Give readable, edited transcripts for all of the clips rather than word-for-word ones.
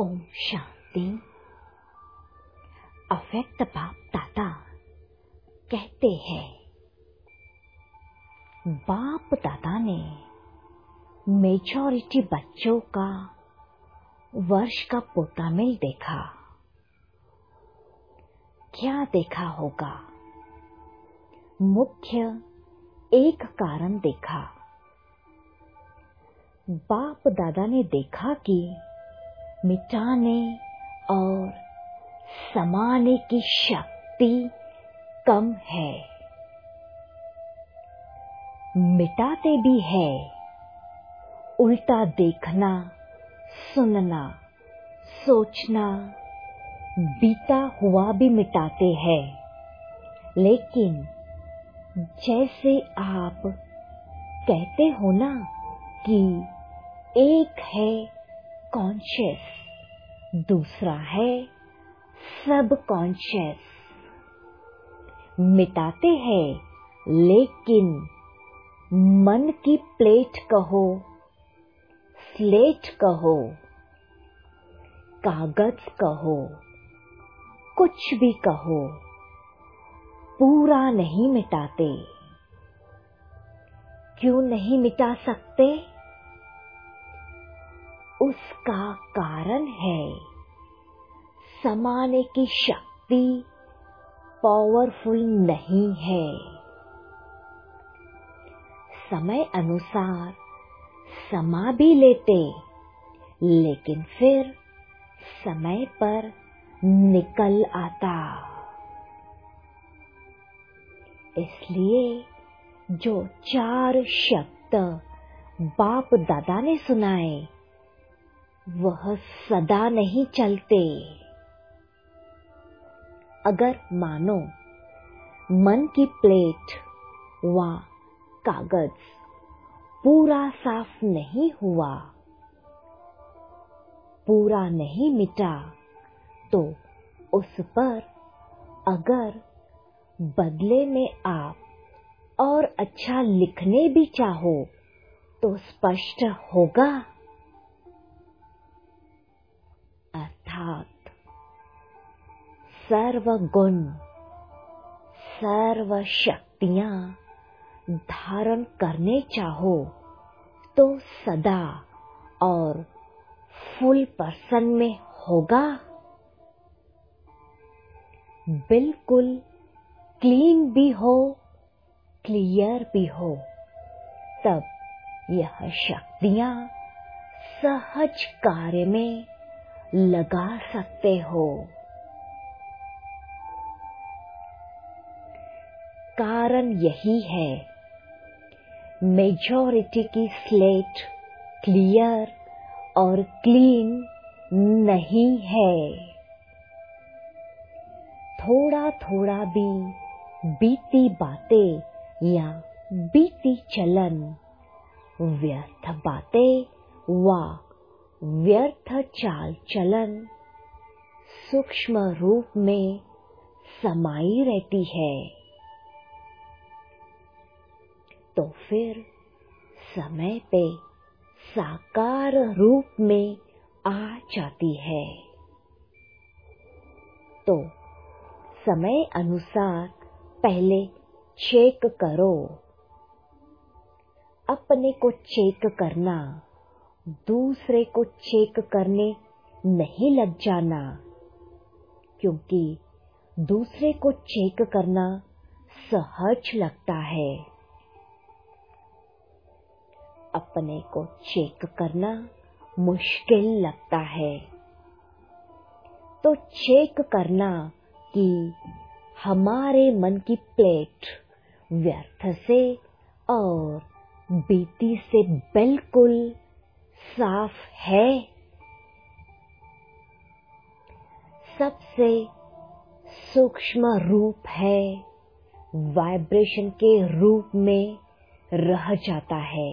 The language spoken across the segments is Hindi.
ओम शांति। अव्यक्त बाप दादा कहते हैं, बाप दादा ने मेजॉरिटी बच्चों का वर्ष का पोतामिल देखा। क्या देखा होगा? मुख्य एक कारण देखा। बाप दादा ने देखा कि मिटाने और समाने की शक्ति कम है। मिटाते भी है, उल्टा देखना, सुनना, सोचना, बीता हुआ भी मिटाते हैं। लेकिन जैसे आप कहते हो ना कि एक है कॉन्शियस, दूसरा है सब कॉन्शियस। मिटाते हैं, लेकिन मन की प्लेट कहो, स्लेट कहो, कागज कहो, कुछ भी कहो, पूरा नहीं मिटाते। क्यों नहीं मिटा सकते? उसका कारण है समाने की शक्ति पावरफुल नहीं है। समय अनुसार समा भी लेते, लेकिन फिर समय पर निकल आता। इसलिए जो 4 शब्द बाप दादा ने सुनाए, वह सदा नहीं चलते। अगर मानो मन की प्लेट व कागज पूरा साफ नहीं हुआ, पूरा नहीं मिटा, तो उस पर अगर बदले में आप और अच्छा लिखने भी चाहो तो स्पष्ट होगा। अर्थात सर्व गुण, सर्व शक्तियां धारण करने चाहो तो सदा और फुल पर्सन में होगा। बिल्कुल क्लीन भी हो, क्लियर भी हो, तब यह शक्तियां सहज कार्य में लगा सकते हो। कारण यही है, मेजॉरिटी की स्लेट क्लियर और क्लीन नहीं है। थोड़ा थोड़ा भी बीती बातें या बीती चलन, व्यर्थ बातें व व्यर्थ चाल चलन सूक्ष्म रूप में समाई रहती है। तो फिर समय पे साकार रूप में आ जाती है। तो समय अनुसार पहले चेक करो। अपने को चेक करना, दूसरे को चेक करने नहीं लग जाना, क्योंकि दूसरे को चेक करना सहज लगता है। अपने को चेक करना मुश्किल लगता है। तो चेक करना कि हमारे मन की प्लेट व्यर्थ से और बीती से बिल्कुल साफ है। सबसे सूक्ष्म रूप है, वाइब्रेशन के रूप में रह जाता है।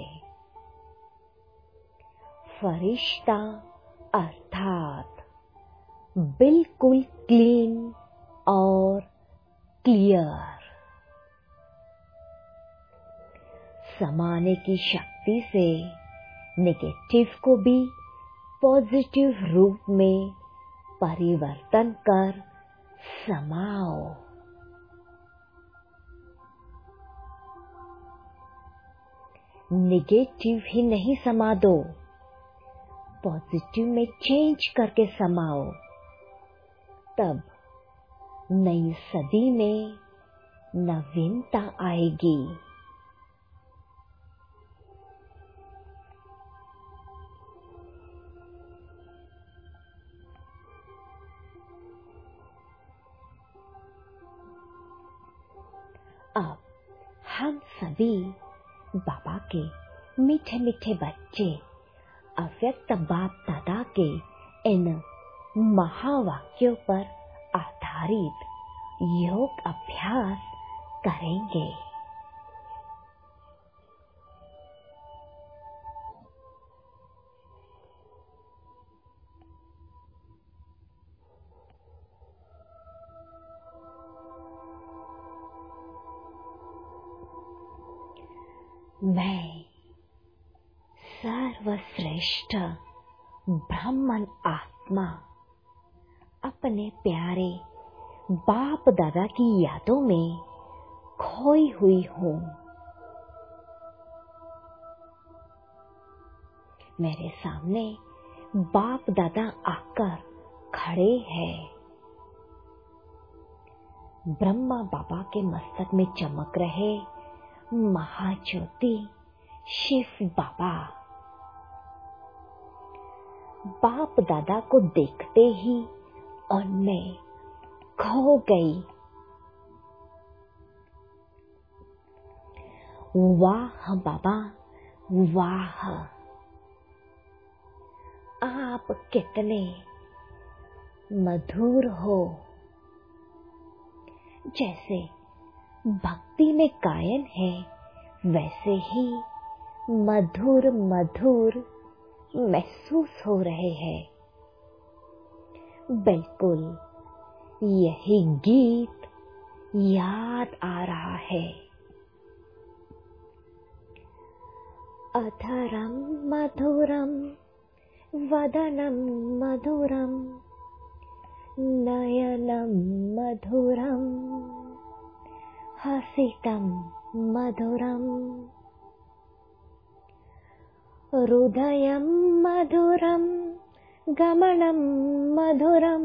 फरिश्ता अर्थात बिल्कुल क्लीन और क्लियर। समाने की शक्ति से नेगेटिव को भी पॉजिटिव रूप में परिवर्तन कर समाओ। नेगेटिव ही नहीं समा दो, पॉजिटिव में चेंज करके समाओ। तब नई सदी में नवीनता आएगी। अब हम सभी बाबा के मीठे मीठे बच्चे अव्यक्त बाप दादा के इन महावाक्यों पर आधारित योग अभ्यास करेंगे। मैं सर्वश्रेष्ठ ब्राह्मण आत्मा अपने प्यारे बाप दादा की यादों में खोई हुई हूँ। मेरे सामने बाप दादा आकर खड़े हैं। ब्रह्मा बाबा के मस्तक में चमक रहे महाज्योति शिव बाबा बाप दादा को देखते ही उनमें खो गई। वाह बाबा वाह, आप कितने मधुर हो। जैसे भक्ति में गायन है वैसे ही मधुर मधुर महसूस हो रहे हैं। बिल्कुल यही गीत याद आ रहा है। अधरम मधुरम वदनम मधुरम नयनम मधुरम हसितम मधुरम हृदयम मधुरम गमनम मधुरम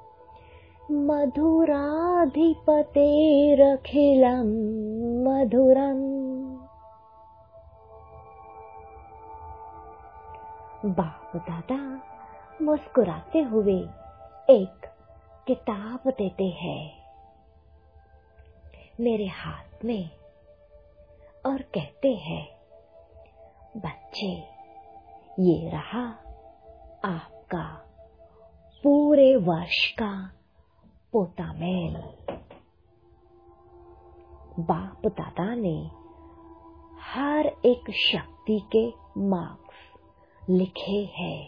मधुराधिपतेरखिलम मधुरम। बाप दादा मुस्कुराते हुए एक किताब देते हैं मेरे हाथ में और कहते हैं, बच्चे ये रहा आपका पूरे वर्ष का पोतामेल। बाप दादा ने हर एक शक्ति के मार्क्स लिखे हैं।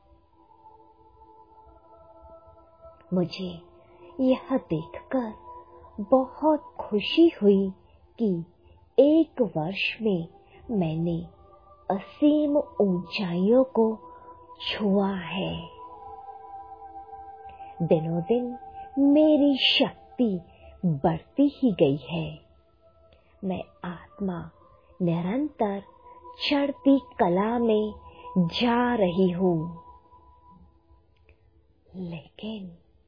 मुझे यह देखकर बहुत खुशी हुई कि एक वर्ष में मैंने असीम ऊंचाइयों को छुआ है। दिनों दिन मेरी शक्ति बढ़ती ही गई है। मैं आत्मा निरंतर चढ़ती कला में जा रही हूँ। लेकिन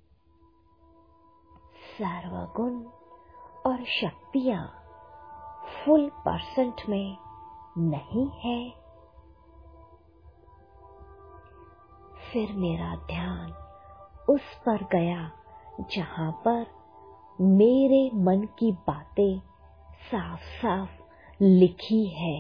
सर्वगुण और शक्तियाँ फुल परसेंट में नहीं है। फिर मेरा ध्यान उस पर गया जहाँ पर मेरे मन की बातें साफ साफ लिखी है।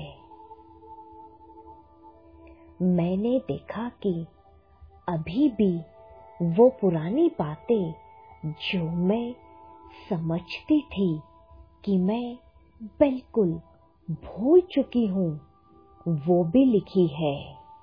मैंने देखा कि अभी भी वो पुरानी बातें जो मैं समझती थी कि मैं बिल्कुल भूल चुकी हूँ, वो भी लिखी है।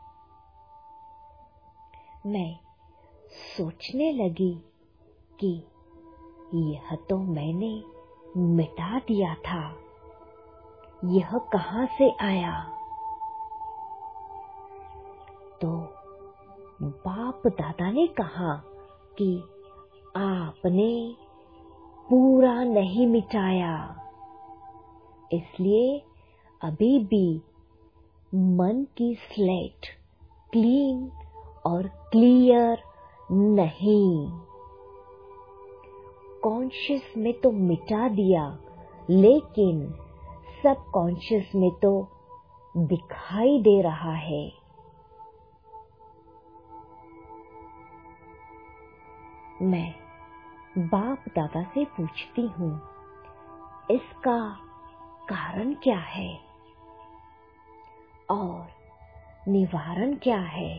मैं सोचने लगी कि यह तो मैंने मिटा दिया था, यह कहाँ से आया? तो बाप दादा ने कहा कि आपने पूरा नहीं मिटाया, इसलिए अभी भी मन की स्लेट क्लीन और क्लियर नहीं। कॉन्शियस में तो मिटा दिया, लेकिन सब कॉन्शियस में तो दिखाई दे रहा है। मैं बाप दादा से पूछती हूँ, इसका कारण क्या है और निवारण क्या है?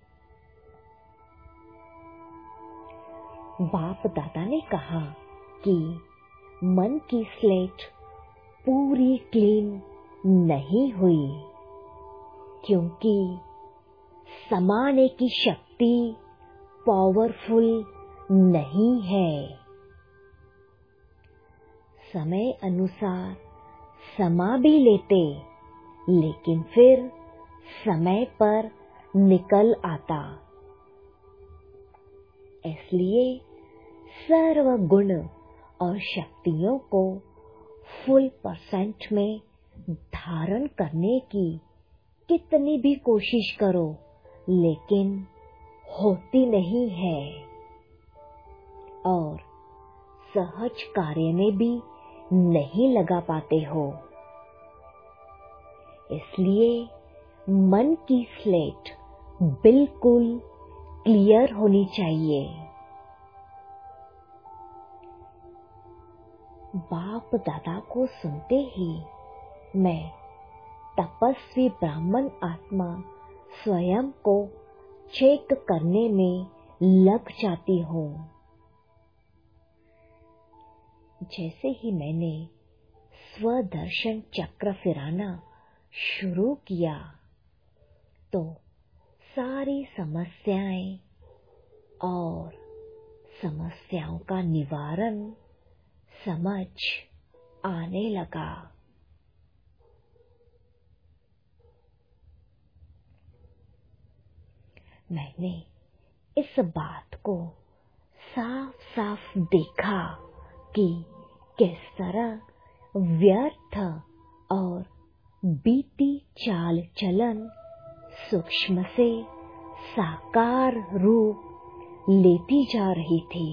बाप दादा ने कहा कि मन की स्लेट पूरी क्लीन नहीं हुई, क्योंकि समाने की शक्ति पावरफुल नहीं है। समय अनुसार समा भी लेते, लेकिन फिर समय पर निकल आता। इसलिए सर्व गुण और शक्तियों को फुल परसेंट में धारण करने की कितनी भी कोशिश करो, लेकिन होती नहीं है और सहज कार्य में भी नहीं लगा पाते हो। इसलिए मन की स्लेट बिल्कुल क्लियर होनी चाहिए। बाप दादा को सुनते ही मैं तपस्वी ब्राह्मण आत्मा स्वयं को चेक करने में लग जाती हूँ। जैसे ही मैंने स्वदर्शन चक्र फिराना शुरू किया, तो सारी समस्याएं और समस्याओं का निवारण समझ आने लगा। मैंने इस बात को साफ साफ देखा कि किस तरह व्यर्थ और बीती चाल चलन सूक्ष्म से साकार रूप लेती जा रही थी।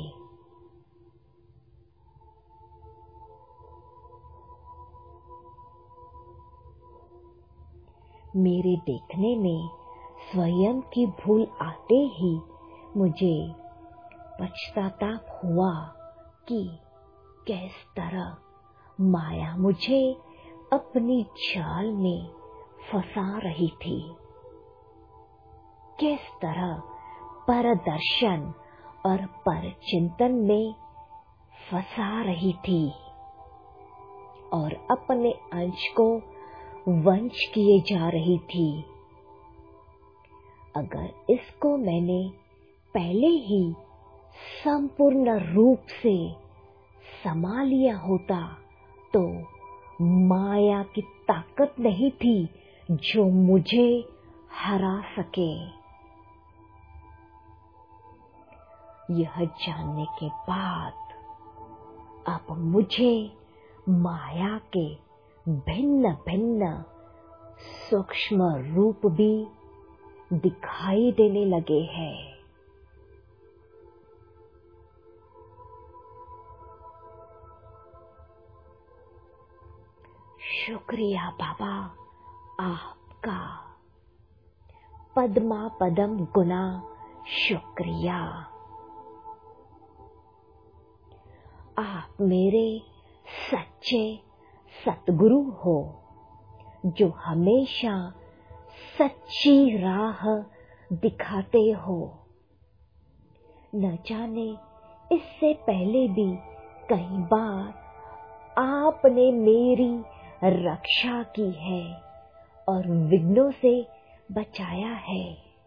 मेरे देखने में स्वयं की भूल आते ही मुझे पछताताप हुआ कि किस तरह माया मुझे अपनी जाल में फंसा रही थी, किस तरह परदर्शन और परचिंतन में फंसा रही थी और अपने अंश को वंश किए जा रही थी। अगर इसको मैंने पहले ही संपूर्ण रूप से समा लिया होता, तो माया की ताकत नहीं थी जो मुझे हरा सके। यह जानने के बाद अब मुझे माया के भिन्न भिन्न सूक्ष्म रूप भी दिखाई देने लगे हैं। शुक्रिया बाबा आपका, पद्मा पदम गुना शुक्रिया। आप मेरे सच्चे सतगुरु हो, जो हमेशा सच्ची राह दिखाते हो। न जाने इससे पहले भी कई बार आपने मेरी रक्षा की है और विघ्नों से बचाया है।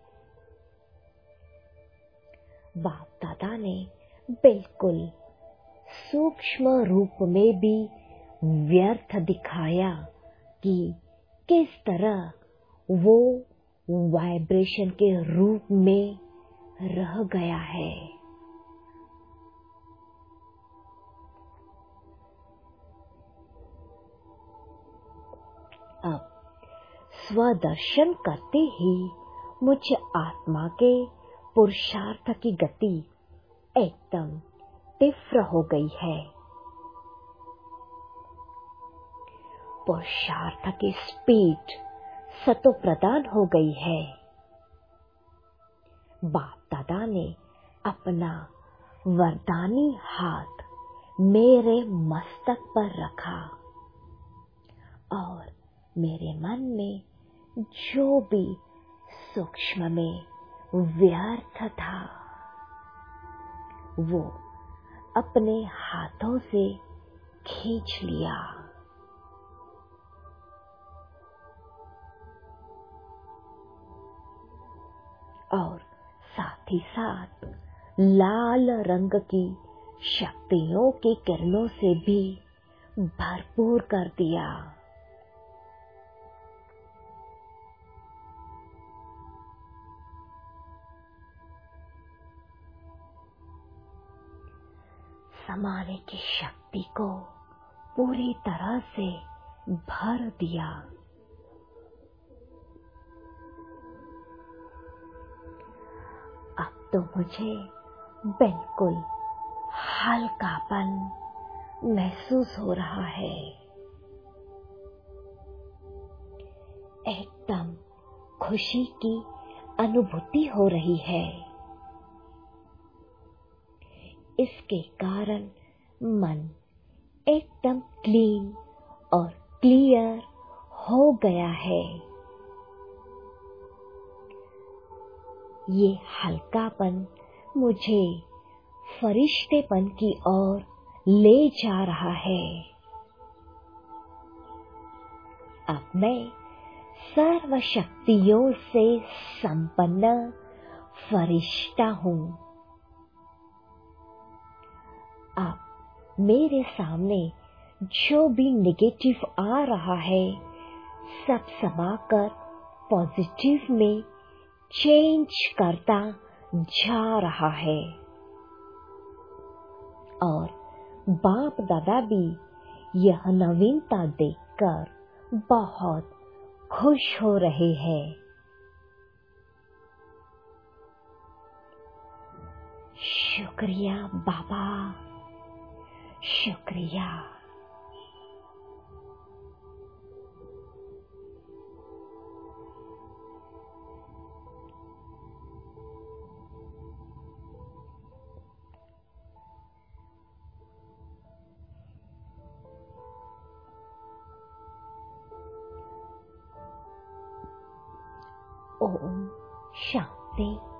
बाप दादा ने बिल्कुल सूक्ष्म रूप में भी व्यर्थ दिखाया कि किस तरह वो वाइब्रेशन के रूप में रह गया है। अब स्वदर्शन करते ही मुझे आत्मा के पुरुषार्थ की गति एकदम तीव्र हो गई है। पुरुषार्थ की स्पीड सतो प्रदान हो गई है। बाप दादा ने अपना वरदानी हाथ मेरे मस्तक पर रखा और मेरे मन में जो भी सूक्ष्म में व्यर्थ था वो अपने हाथों से खींच लिया। और साथ ही साथ लाल रंग की शक्तियों की किरणों से भी भरपूर कर दिया। समाने की शक्ति को पूरी तरह से भर दिया। अब तो मुझे बिल्कुल हल्कापन महसूस हो रहा है। एकदम खुशी की अनुभूति हो रही है। इसके कारण मन एकदम क्लीन और क्लियर हो गया है। ये हल्कापन मुझे फरिश्तेपन की ओर ले जा रहा है। अब मैं सर्व शक्तियों से संपन्न फरिश्ता हूँ। अब मेरे सामने जो भी नेगेटिव आ रहा है सब समाकर पॉजिटिव में चेंज करता जा रहा है। और बाप दादा भी यह नवीनता देखकर बहुत खुश हो रहे हैं। शुक्रिया बाबा, शुक्रिया। ओम शांति।